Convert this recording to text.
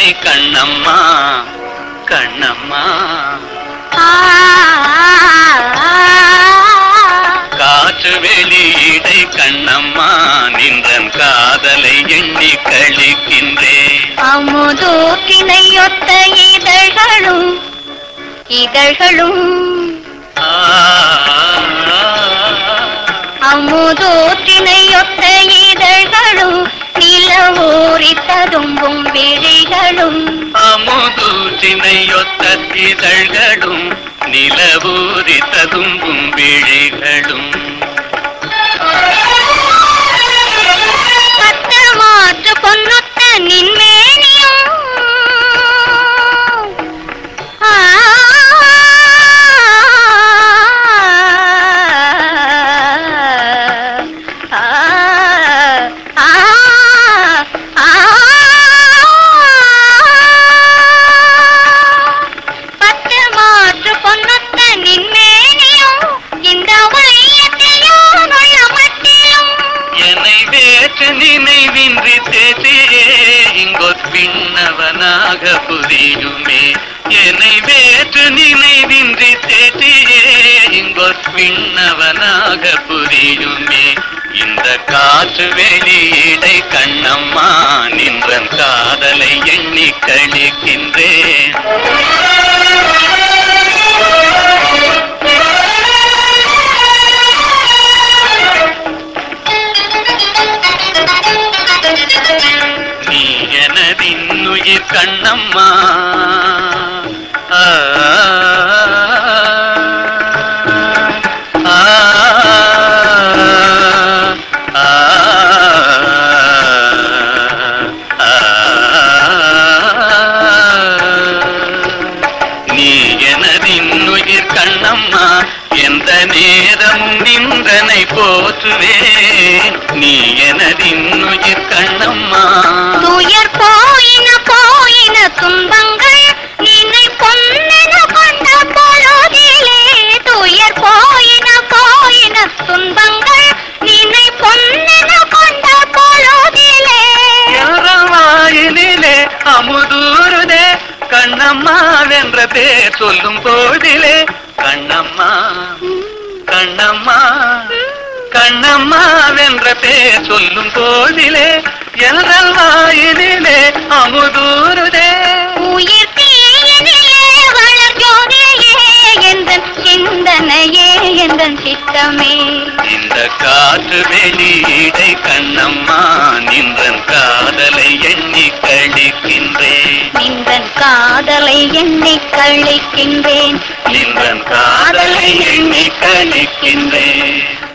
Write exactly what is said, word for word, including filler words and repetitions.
கண்ணம்மா கண்ணம்மா. காற்று வெளியீடை கண்ணம்மா நின்றன் காதலை எண்ணி கழிக்கின்றேன். அமுதூற்றினையொத்த இதழ்களும் இதழ்களும் அமுதூற்றினையொத்த இதழ்களும் நிலவூரி ததும்பும் விழிகளும். அமுதூற்றினையொத்த இதழ்களும் நிலவூரி ததும்பும் விழிகளும். பத்தமாற்று பொன்னுத்த நின்மேனியும் பத்தமாற்று பொன்னுத்த நின்மேனியும் இந்த வையத்தையோனுள்ள மட்டிலும் என்னை வேற்று நினைவின்றி தேசியே இங்கொற்பின்னவனாக புரியுமே. என்னை வேற்று நினைவின்றி தேசியே இங்கொற்பின்னவனாக புரியுமே. இந்த காற்று வெளியீடை கண்ணம்மா நின்றன் காதலை எண்ணி கழிக்கின்றேன். நீ எனதின்னுயிர் கண்ணம்மா. ஆ ஆ நீ எனதின்னுயிர் கண்ணம்மா. எந்த நேரமும் நின்றனை போற்றுவேன். நீ எனதின்னுயிர் கண்ணம்மா. துயர் போயின போயின துன்பங்கள் நினை பொன்னென கொண்ட பொழுதிலே. துயர் போயின போயின துன்பங்கள் நினை பொன்னென கொண்ட பொழுதிலே. வாயிலே அமுதூருதே கண்ணம்மா வென்ற பேர் சொல்லும் போதிலே. கண்ணம்மா கண்ணம்மா கண்ணம்மா வென்ற பேர் சொல்லும் போதிலே எங்கள் வாயிலே அமுதூருதே. உயிர் தீயினிலே வளர் ஜோதியே எந்தன் சிந்தனையே எந்தன் சித்தமே. இந்த காற்று வெளியீடை கண்ணம்மா நின்றன் காதலை எண்ணி கழிக்கின்றேன். நின்றன் காதலை எண்ணி கழிக்கின்றேன். நின்றன் காதலை எண்ணி கழிக்கின்றேன்.